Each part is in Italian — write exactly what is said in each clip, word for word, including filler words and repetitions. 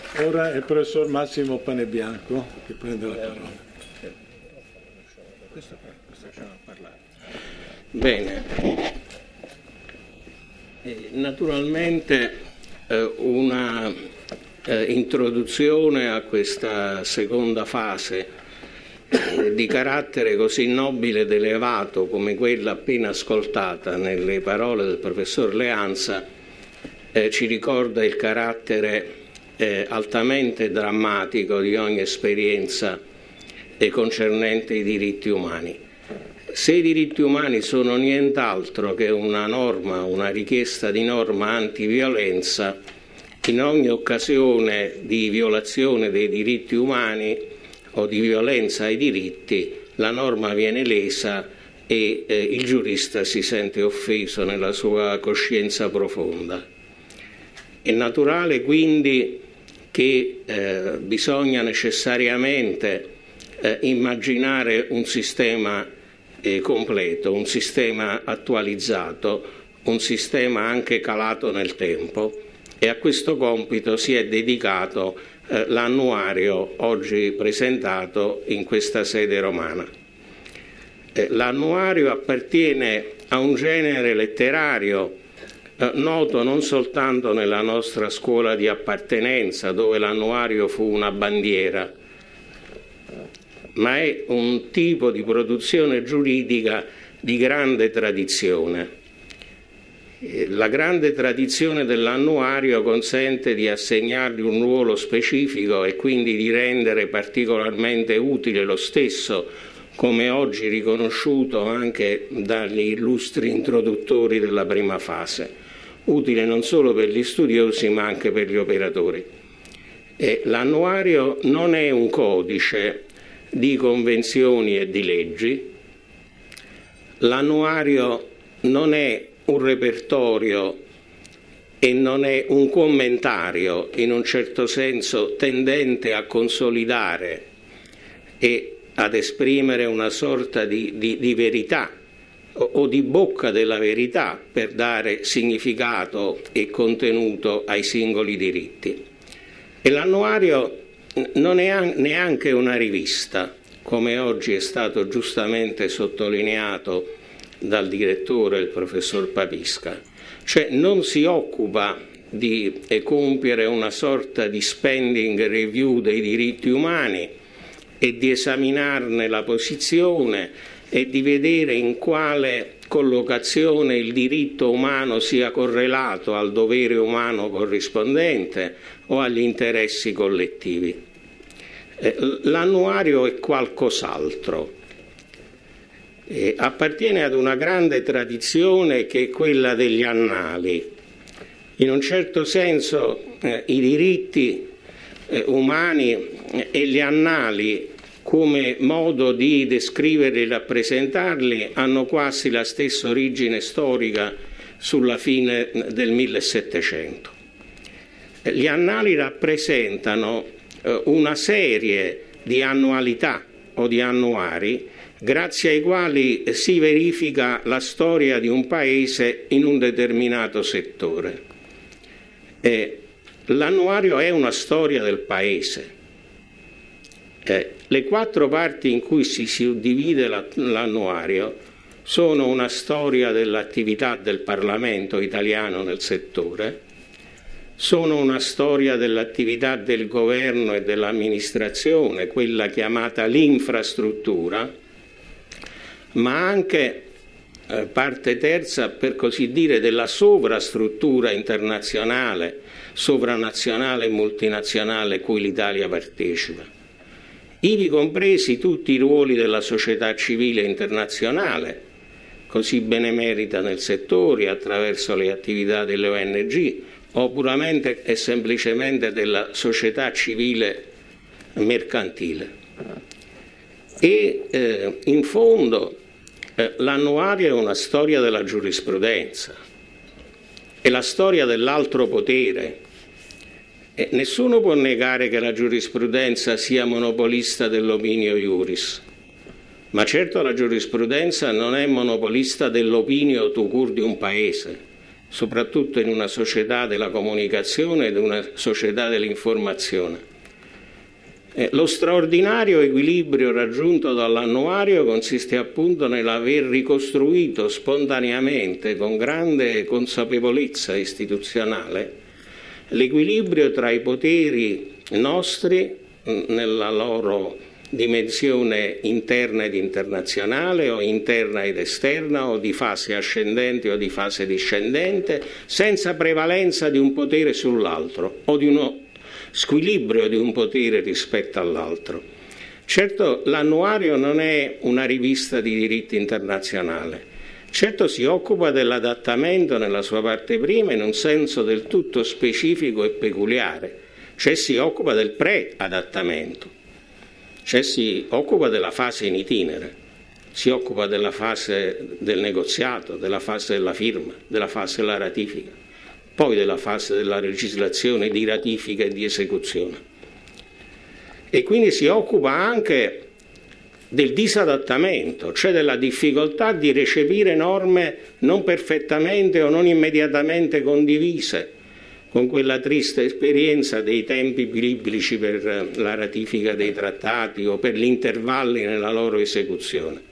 Ora è il professor Massimo Panebianco che prende la parola. Questo facciamo parlare. Bene. E naturalmente eh, una eh, introduzione a questa seconda fase eh, di carattere così nobile ed elevato come quella appena ascoltata nelle parole del professor Leanza eh, ci ricorda il carattere eh, altamente drammatico di ogni esperienza eh, concernente i diritti umani. Se i diritti umani sono nient'altro che una norma, una richiesta di norma antiviolenza, in ogni occasione di violazione dei diritti umani o di violenza ai diritti, la norma viene lesa e eh, il giurista si sente offeso nella sua coscienza profonda. È naturale quindi che eh, bisogna necessariamente eh, immaginare un sistema eh, completo, un sistema attualizzato, un sistema anche calato nel tempo, e a questo compito si è dedicato eh, l'annuario oggi presentato in questa sede romana. Eh, l'annuario appartiene a un genere letterario eh, noto non soltanto nella nostra scuola di appartenenza, dove l'annuario fu una bandiera, ma è un tipo di produzione giuridica di grande tradizione. La grande tradizione dell'annuario consente di assegnargli un ruolo specifico e quindi di rendere particolarmente utile lo stesso, come oggi riconosciuto anche dagli illustri introduttori della prima fase, utile non solo per gli studiosi ma anche per gli operatori. E l'annuario non è un codice di convenzioni e di leggi, l'annuario non è un repertorio e non è un commentario in un certo senso tendente a consolidare e ad esprimere una sorta di, di, di verità o, o di bocca della verità per dare significato e contenuto ai singoli diritti. E l'annuario non è neanche una rivista, come oggi è stato giustamente sottolineato dal direttore, il professor Papisca, cioè non si occupa di compiere una sorta di spending review dei diritti umani e di esaminarne la posizione e di vedere in quale collocazione il diritto umano sia correlato al dovere umano corrispondente o agli interessi collettivi. L'annuario è qualcos'altro. Eh, appartiene ad una grande tradizione che è quella degli annali. In un certo senso eh, i diritti eh, umani e gli annali come modo di descriverli e rappresentarli hanno quasi la stessa origine storica sulla fine del millesettecento. Gli annali rappresentano eh, una serie di annualità o di annuari grazie ai quali si verifica la storia di un paese in un determinato settore. Eh, l'annuario è una storia del paese. Eh, le quattro parti in cui si suddivide la, l'annuario sono una storia dell'attività del Parlamento italiano nel settore, sono una storia dell'attività del governo e dell'amministrazione, quella chiamata l'infrastruttura, ma anche eh, parte terza, per così dire, della sovrastruttura internazionale, sovranazionale e multinazionale cui l'Italia partecipa, ivi compresi tutti i ruoli della società civile internazionale, così benemerita nel settore attraverso le attività delle O N G, o puramente e semplicemente della società civile mercantile. E eh, in fondo eh, l'annuario è una storia della giurisprudenza, è la storia dell'altro potere. E nessuno può negare che la giurisprudenza sia monopolista dell'opinio iuris, ma certo la giurisprudenza non è monopolista dell'opinio tout court di un paese, soprattutto in una società della comunicazione ed una società dell'informazione. Eh, lo straordinario equilibrio raggiunto dall'annuario consiste appunto nell'aver ricostruito spontaneamente, con grande consapevolezza istituzionale, l'equilibrio tra i poteri nostri nella loro dimensione interna ed internazionale, o interna ed esterna, o di fase ascendente o di fase discendente, senza prevalenza di un potere sull'altro o di uno squilibrio di un potere rispetto all'altro. Certo, l'annuario non è una rivista di diritto internazionale, certo si occupa dell'adattamento nella sua parte prima in un senso del tutto specifico e peculiare, cioè si occupa del pre-adattamento, cioè si occupa della fase in itinere, si occupa della fase del negoziato, della fase della firma, della fase della ratifica, poi della fase della legislazione di ratifica e di esecuzione. E quindi si occupa anche del disadattamento, cioè della difficoltà di recepire norme non perfettamente o non immediatamente condivise, con quella triste esperienza dei tempi biblici per la ratifica dei trattati o per gli intervalli nella loro esecuzione.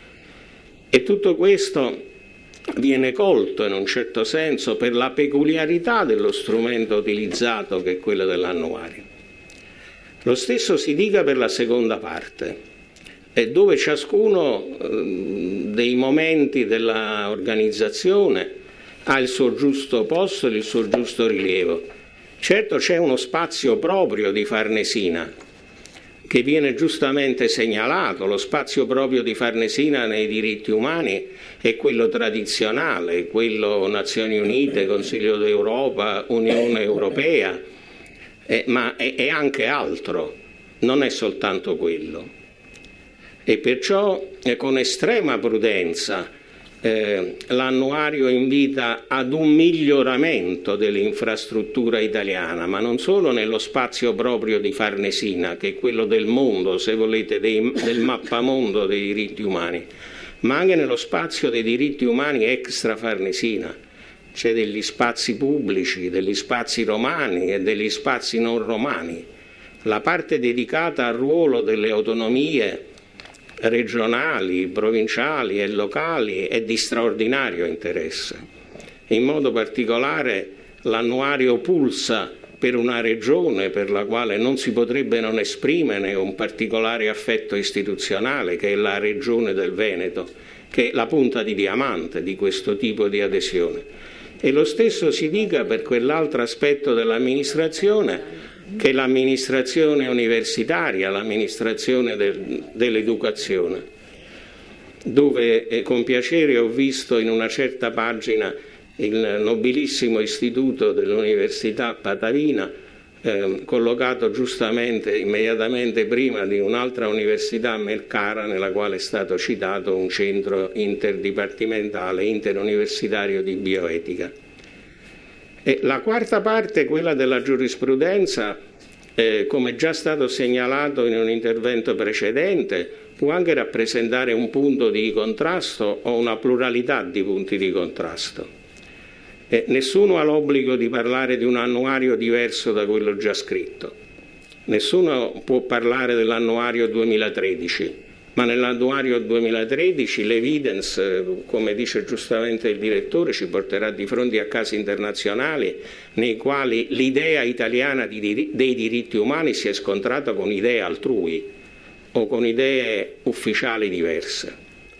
E tutto questo viene colto in un certo senso per la peculiarità dello strumento utilizzato, che è quello dell'annuario. Lo stesso si dica per la seconda parte, dove ciascuno dei momenti dell'organizzazione ha il suo giusto posto e il suo giusto rilievo. Certo, c'è uno spazio proprio di Farnesina che viene giustamente segnalato. Lo spazio proprio di Farnesina nei diritti umani è quello tradizionale, quello Nazioni Unite, Consiglio d'Europa, Unione Europea, eh, ma è, è anche altro, non è soltanto quello. E perciò eh, con estrema prudenza Eh, l'annuario invita ad un miglioramento dell'infrastruttura italiana, ma non solo nello spazio proprio di Farnesina, che è quello del mondo, se volete, dei, del mappamondo dei diritti umani, ma anche nello spazio dei diritti umani extra Farnesina, cioè degli spazi pubblici, degli spazi romani e degli spazi non romani. La parte dedicata al ruolo delle autonomie regionali, provinciali e locali è di straordinario interesse. In modo particolare l'annuario pulsa per una regione per la quale non si potrebbe non esprimere un particolare affetto istituzionale, che è la regione del Veneto, che è la punta di diamante di questo tipo di adesione. E lo stesso si dica per quell'altro aspetto dell'amministrazione, che è l'amministrazione universitaria, l'amministrazione del, dell'educazione, dove eh, con piacere ho visto in una certa pagina il nobilissimo istituto dell'Università Patavina, eh, collocato giustamente immediatamente prima di un'altra università, Mercara, nella quale è stato citato un centro interdipartimentale, interuniversitario di bioetica. E la quarta parte, quella della giurisprudenza, eh, come già stato segnalato in un intervento precedente, può anche rappresentare un punto di contrasto o una pluralità di punti di contrasto. Eh, nessuno ha l'obbligo di parlare di un annuario diverso da quello già scritto. Nessuno può parlare dell'annuario duemilatredici, ma nell'annuario duemilatredici l'evidence, come dice giustamente il direttore, ci porterà di fronte a casi internazionali nei quali l'idea italiana di dir- dei diritti umani si è scontrata con idee altrui o con idee ufficiali diverse.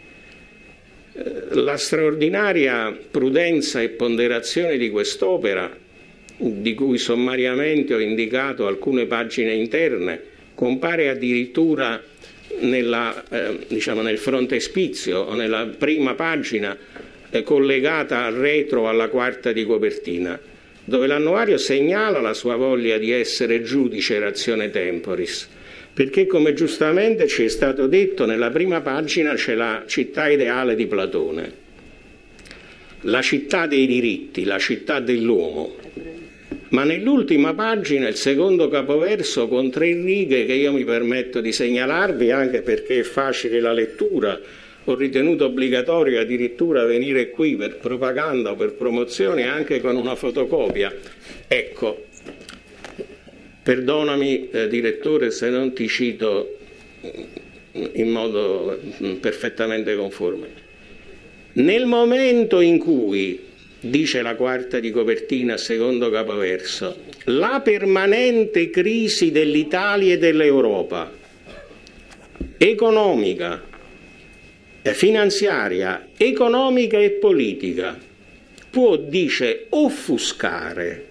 La straordinaria prudenza e ponderazione di quest'opera, di cui sommariamente ho indicato alcune pagine interne, compare addirittura nella, eh, diciamo nel frontespizio o nella prima pagina eh, collegata al retro alla quarta di copertina, dove l'annuario segnala la sua voglia di essere giudice ratione temporis, perché, come giustamente ci è stato detto, nella prima pagina c'è la città ideale di Platone, la città dei diritti, la città dell'uomo. Ma nell'ultima pagina, il secondo capoverso con tre righe, che io mi permetto di segnalarvi anche perché è facile la lettura, ho ritenuto obbligatorio addirittura venire qui per propaganda o per promozione anche con una fotocopia. Ecco, perdonami eh, direttore se non ti cito in modo perfettamente conforme. Nel momento in cui, dice la quarta di copertina, secondo capoverso, la permanente crisi dell'Italia e dell'Europa, economica, finanziaria, economica e politica, può, dice, offuscare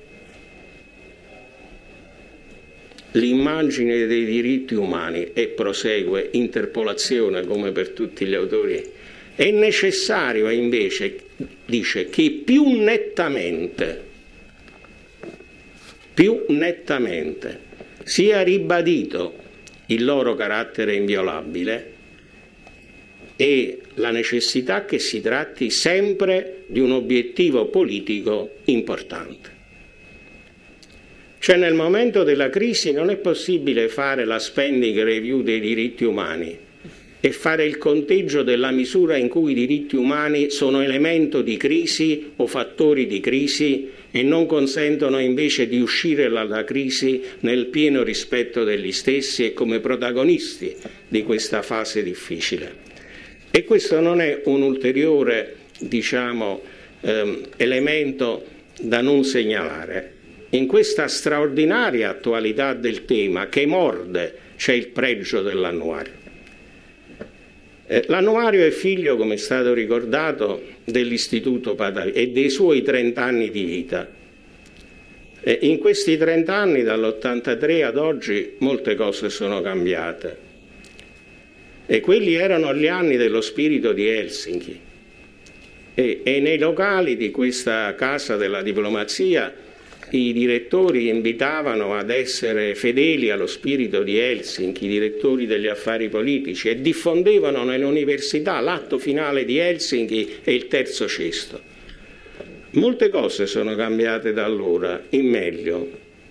l'immagine dei diritti umani, e prosegue, interpolazione come per tutti gli autori, è necessario invece, dice, che più nettamente, più nettamente sia ribadito il loro carattere inviolabile e la necessità che si tratti sempre di un obiettivo politico importante. Cioè, nel momento della crisi non è possibile fare la spending review dei diritti umani e fare il conteggio della misura in cui i diritti umani sono elemento di crisi o fattori di crisi e non consentono invece di uscire dalla crisi nel pieno rispetto degli stessi e come protagonisti di questa fase difficile. E questo non è un ulteriore, diciamo, ehm, elemento da non segnalare. In questa straordinaria attualità del tema che morde c'è il pregio dell'annuario. Eh, l'annuario è figlio, come è stato ricordato, dell'Istituto Patavino e dei suoi trent'anni di vita. Eh, in questi trent'anni, dall'ottantatré ad oggi, molte cose sono cambiate. E quelli erano gli anni dello spirito di Helsinki. E, e nei locali di questa casa della diplomazia i direttori invitavano ad essere fedeli allo spirito di Helsinki, i direttori degli affari politici, e diffondevano nelle università l'atto finale di Helsinki e il terzo cesto. Molte cose sono cambiate da allora, in meglio.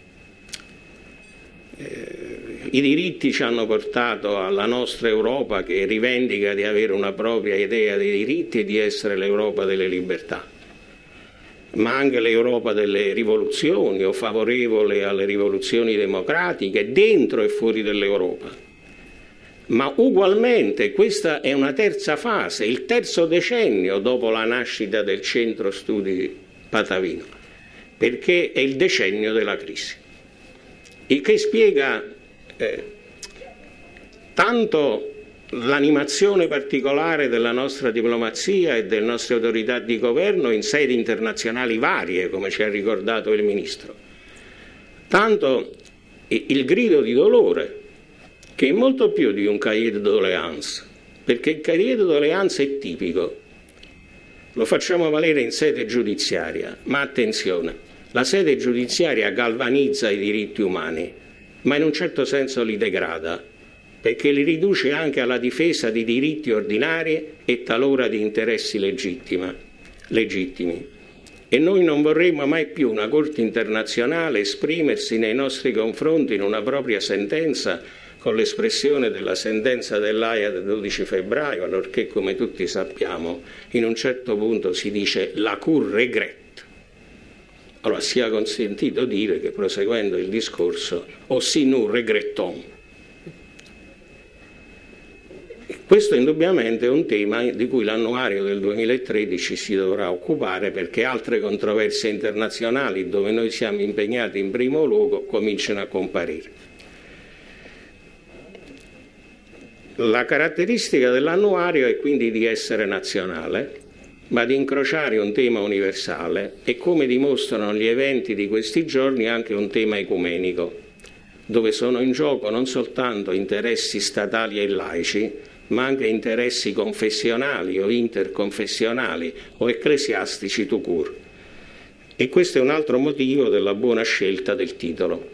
Eh, I diritti ci hanno portato alla nostra Europa, che rivendica di avere una propria idea dei diritti e di essere l'Europa delle libertà, ma anche l'Europa delle rivoluzioni o favorevole alle rivoluzioni democratiche dentro e fuori dell'Europa. Ma ugualmente questa è una terza fase, il terzo decennio dopo la nascita del centro studi Patavino, perché è il decennio della crisi, il che spiega eh, tanto l'animazione particolare della nostra diplomazia e delle nostre autorità di governo in sedi internazionali varie, come ci ha ricordato il Ministro, tanto il grido di dolore, che è molto più di un cahier de doléances, perché il cahier de doléances è tipico, lo facciamo valere in sede giudiziaria, ma attenzione, la sede giudiziaria galvanizza i diritti umani, ma in un certo senso li degrada, perché li riduce anche alla difesa di diritti ordinari e talora di interessi legittima, legittimi. E noi non vorremmo mai più una Corte internazionale esprimersi nei nostri confronti in una propria sentenza con l'espressione della sentenza dell'Aia del dodici febbraio, allorché, come tutti sappiamo, in un certo punto si dice la Cour regrette. Allora sia consentito dire che, proseguendo il discorso, aussi nous regrettons. Questo indubbiamente è un tema di cui l'annuario del duemilatredici si dovrà occupare, perché altre controversie internazionali dove noi siamo impegnati in primo luogo cominciano a comparire. La caratteristica dell'annuario è quindi di essere nazionale, ma di incrociare un tema universale e, come dimostrano gli eventi di questi giorni, anche un tema ecumenico, dove sono in gioco non soltanto interessi statali e laici, ma anche interessi confessionali o interconfessionali o ecclesiastici tout court. E questo è un altro motivo della buona scelta del titolo.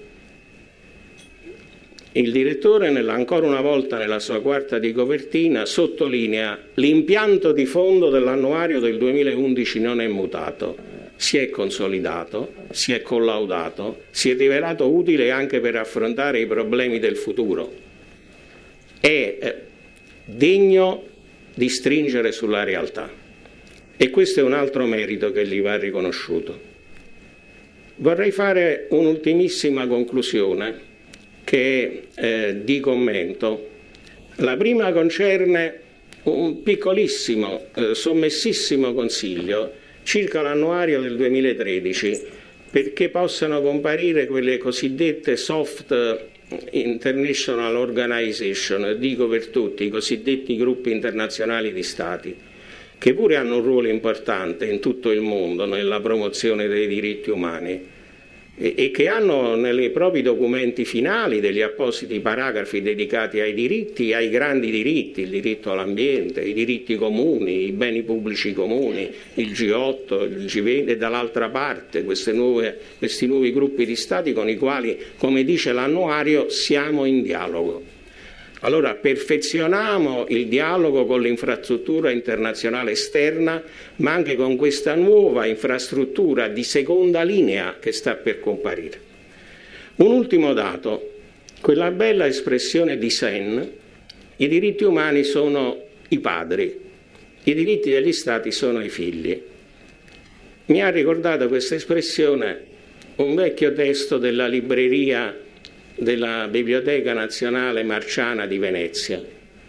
Il direttore, nella, ancora una volta nella sua quarta di copertina, sottolinea: l'impianto di fondo dell'annuario del duemilaundici non è mutato, si è consolidato, si è collaudato, si è rivelato utile anche per affrontare i problemi del futuro. È eh, degno di stringere sulla realtà. E questo è un altro merito che gli va riconosciuto. Vorrei fare un'ultimissima conclusione che è eh, di commento. La prima concerne un piccolissimo, eh, sommessissimo consiglio circa l'annuario del duemilatredici, perché possano comparire quelle cosiddette soft international organization, dico per tutti, i cosiddetti gruppi internazionali di stati, che pure hanno un ruolo importante in tutto il mondo nella promozione dei diritti umani e, e che hanno nei propri documenti finali degli appositi paragrafi dedicati ai diritti, ai grandi diritti, il diritto all'ambiente, i diritti comuni, i beni pubblici comuni, il G otto, il G venti e dall'altra parte queste nuove, questi nuovi gruppi di stati con i quali, come dice l'annuario, siamo in dialogo. Allora perfezioniamo il dialogo con l'infrastruttura internazionale esterna, ma anche con questa nuova infrastruttura di seconda linea che sta per comparire. Un ultimo dato, quella bella espressione di Sen, i diritti umani sono i padri, i diritti degli stati sono i figli. Mi ha ricordato questa espressione un vecchio testo della libreria della Biblioteca Nazionale Marciana di Venezia,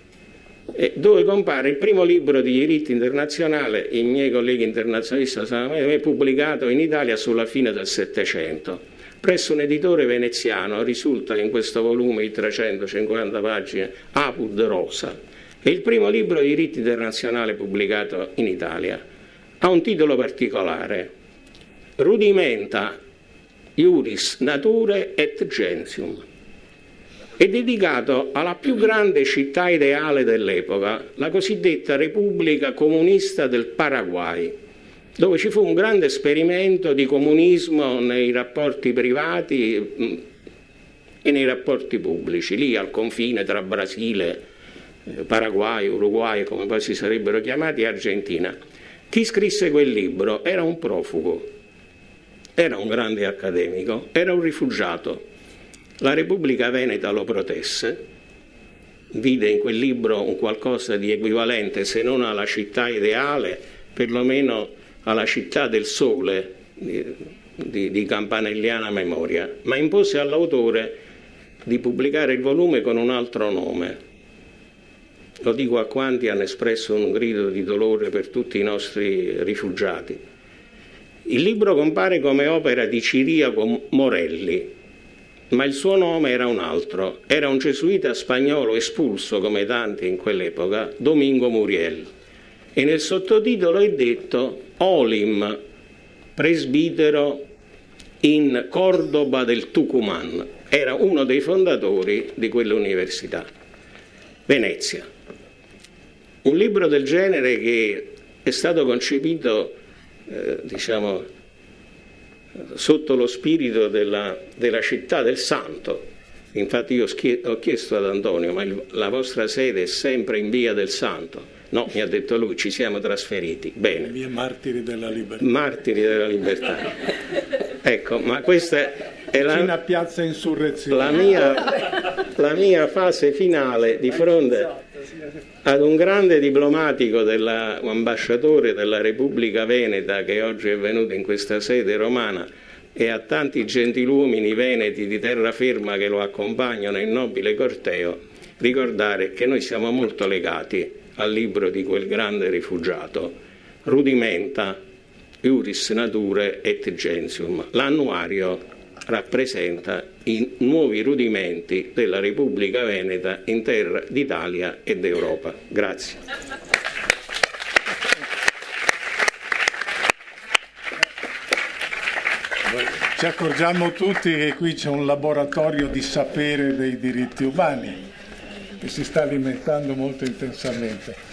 dove compare il primo libro di diritto internazionale, i miei colleghi internazionalisti sanno, è pubblicato in Italia sulla fine del Settecento. Presso un editore veneziano risulta in questo volume di trecentocinquanta pagine Apud Rosa. È il primo libro di diritto internazionale pubblicato in Italia. Ha un titolo particolare: Rudimenta Iuris Nature et Gentium. È dedicato alla più grande città ideale dell'epoca, la cosiddetta Repubblica Comunista del Paraguay, dove ci fu un grande esperimento di comunismo nei rapporti privati e nei rapporti pubblici, lì al confine tra Brasile, Paraguay, Uruguay, come poi si sarebbero chiamati, e Argentina. Chi scrisse quel libro era un profugo. Era un grande accademico, era un rifugiato. La Repubblica Veneta lo protesse, vide in quel libro un qualcosa di equivalente, se non alla città ideale, perlomeno alla città del sole di, di, di Campanelliana memoria, ma impose all'autore di pubblicare il volume con un altro nome. Lo dico a quanti hanno espresso un grido di dolore per tutti i nostri rifugiati. Il libro compare come opera di Ciriaco Morelli, ma il suo nome era un altro. Era un gesuita spagnolo espulso, come tanti in quell'epoca, Domingo Muriel. E nel sottotitolo è detto Olim, presbitero in Cordoba del Tucumán. Era uno dei fondatori di quell'università. Venezia. Un libro del genere che è stato concepito Eh, diciamo sotto lo spirito della, della città del santo. Infatti io schie- ho chiesto ad Antonio, ma il, la vostra sede è sempre in via del Santo? No, mi ha detto lui, ci siamo trasferiti. Bene. Via Martiri della Libertà. Martiri della Libertà. Ecco, ma questa è la, una piazza Insurrezione. La mia, la mia fase finale di fronte ad un grande diplomatico, della, un ambasciatore della Repubblica Veneta che oggi è venuto in questa sede romana, e a tanti gentiluomini veneti di terraferma che lo accompagnano in nobile corteo, ricordare che noi siamo molto legati al libro di quel grande rifugiato, Rudimenta Iuris Nature et Gentium. L'annuario rappresenta i nuovi rudimenti della Repubblica Veneta in terra d'Italia e d'Europa. Grazie. Ci accorgiamo tutti che qui c'è un laboratorio di sapere dei diritti umani che si sta alimentando molto intensamente.